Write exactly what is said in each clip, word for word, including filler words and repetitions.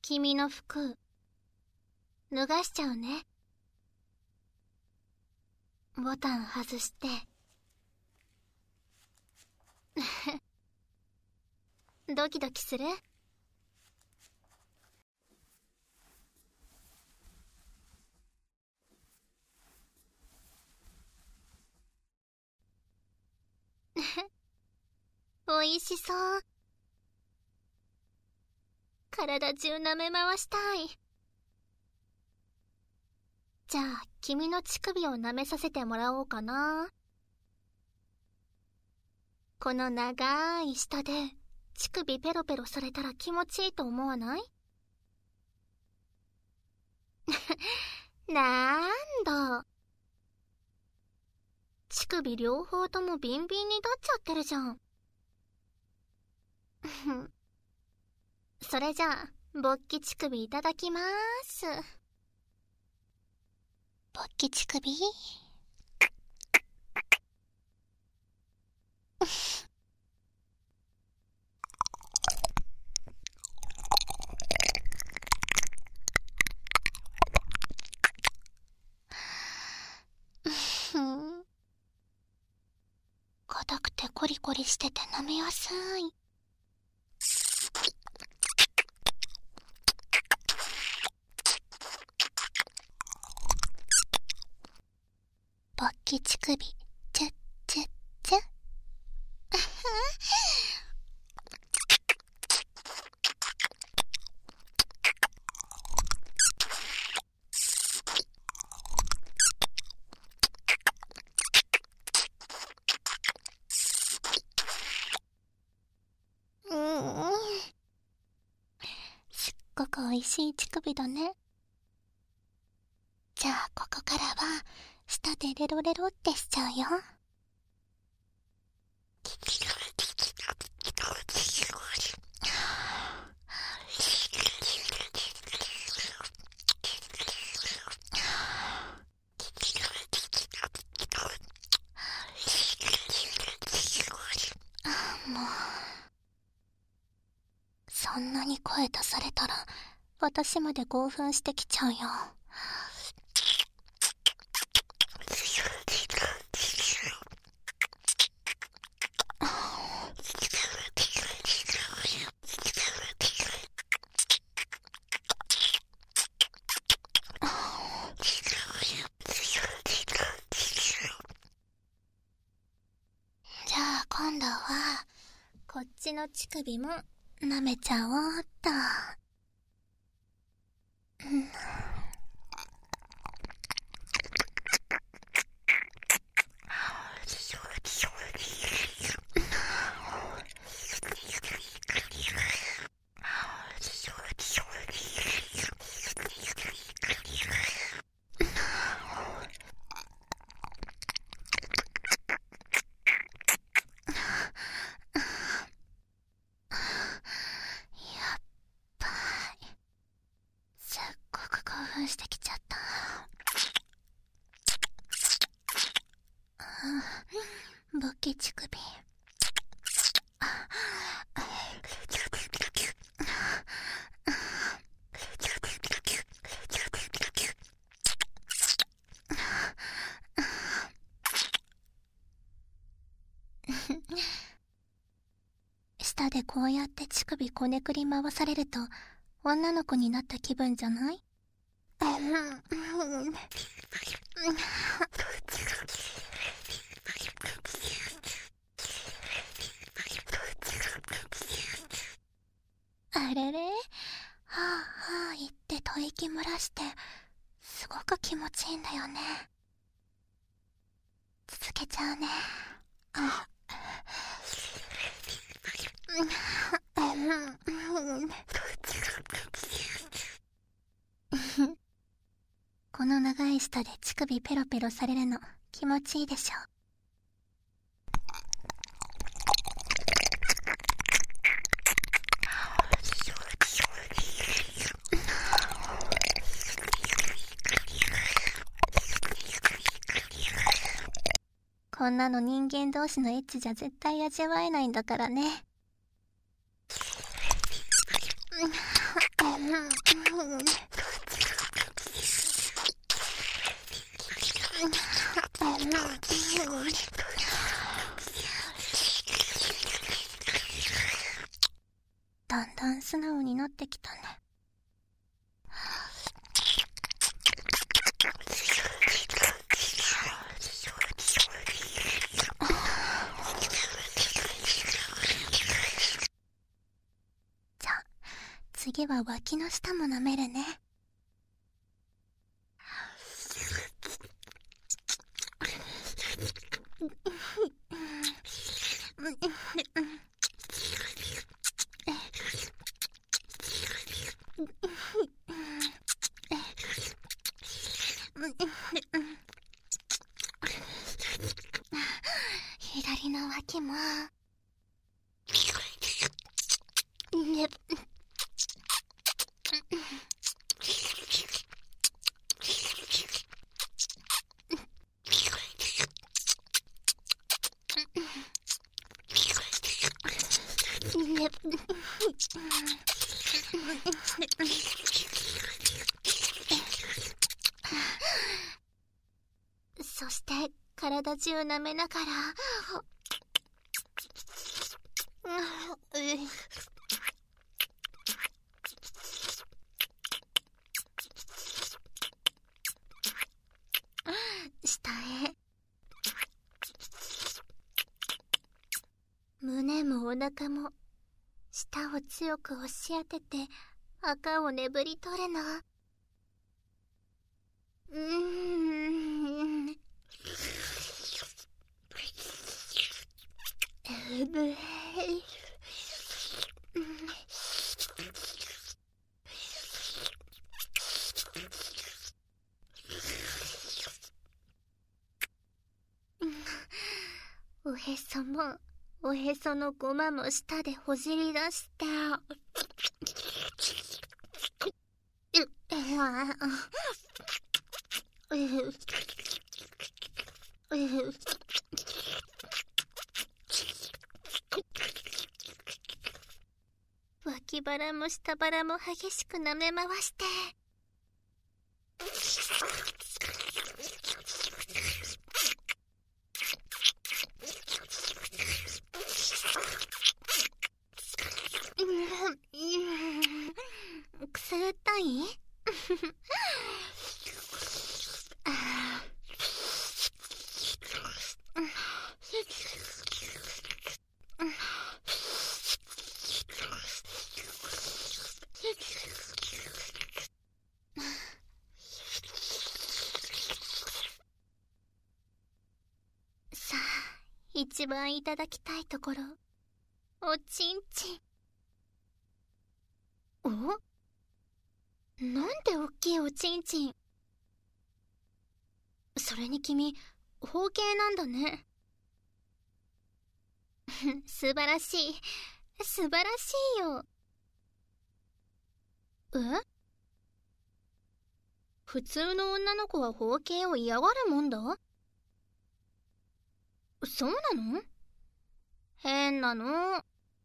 君の服脱がしちゃうね。ボタン外してドキドキする？おいしそう。体中舐め回したい。じゃあ君の乳首を舐めさせてもらおうかな。この長い舌で乳首ペロペロされたら気持ちいいと思わない？なんだ、乳首両方ともビンビンに立っちゃってるじゃん。それじゃあ勃起乳首いただきまーす。勃起乳首硬くてコリコリしてて舐めやすい。勃起乳首チュッチュッチュッすっごくおいしい乳首だね。じゃあここからは舌でレロレロってしちゃうよ。もうそんなに声出されたら私まで興奮してきちゃうよ。じゃあ今度はこっちの乳首も舐めちゃおうっと。うん、してきちゃった。勃起乳首。舌でこうやって乳首こねくり回されると女の子になった気分じゃない？あれれ、はあはあ言って吐息漏らしてすごく気持ちいいんだよね。続けちゃうね。あこの長い舌で乳首ペロペロされるの気持ちいいでしょ。こんなの人間同士のエッチじゃ絶対味わえないんだからね。 だんだん素直になってきたね。じゃあ次は脇の下も舐めるね。左の脇も。ね。そして体中舐めながら下へ。胸もお腹も舌を強く押し当てて赤をねぶり取るの。うーん。うぶい。おへそもおへそのゴマも舌でほじり出して脇腹も下腹も激しく舐め回してくすぐったいさあ一番いただきたいところ、おちんちん。お？なんでおっきいおちんちん。それに君包茎なんだね。素晴らしい素晴らしいよ。え？普通の女の子は包茎を嫌がるもんだ？そうなの？変なの。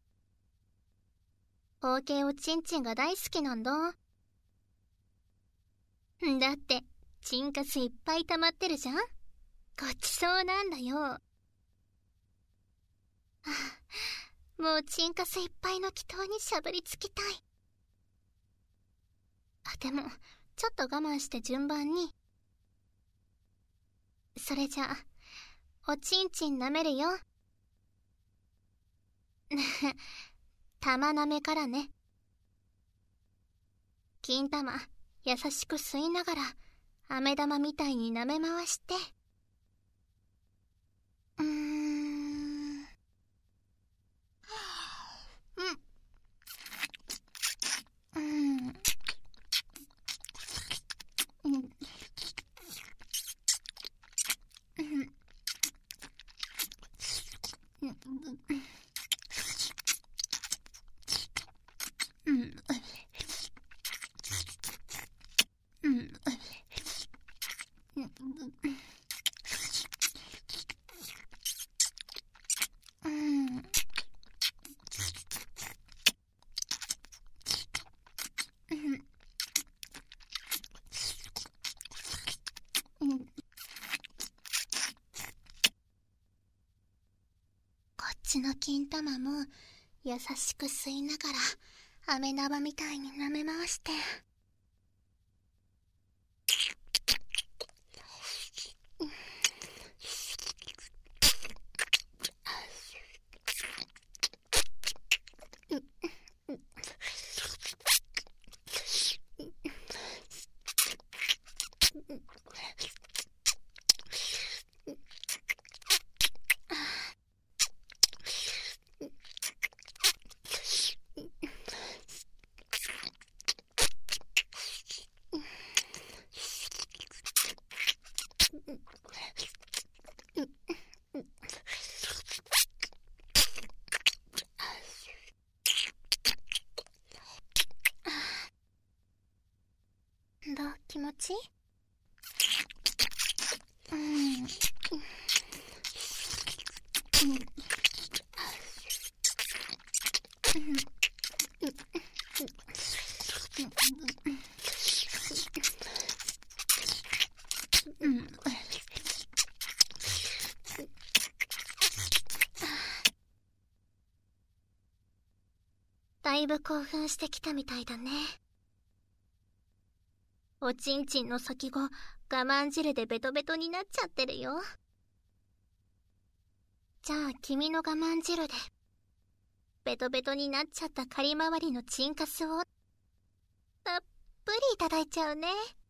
包茎おちんちんが大好きなんだ。だってチンカスいっぱい溜まってるじゃん。ごちそうなんだよ。はあ、もうチンカスいっぱいの祈祷にしゃぶりつきたい。あ、でもちょっと我慢して順番に。それじゃあおちんちん舐めるよ。玉舐めからね。金玉優しく吸いながら飴玉みたいに舐め回して、うーん、うん、うん、うん、うん、うん、うん、うん、 ちの金玉も優しく吸いながら飴縄みたいに舐め回して。どう？気持ちいい？うん。うん。だいぶ興奮してきたみたいだね。おちんちんの先が我慢汁でベトベトになっちゃってるよ。じゃあ君の我慢汁でベトベトになっちゃった仮回りのチンカスをたっぷりいただいちゃうね。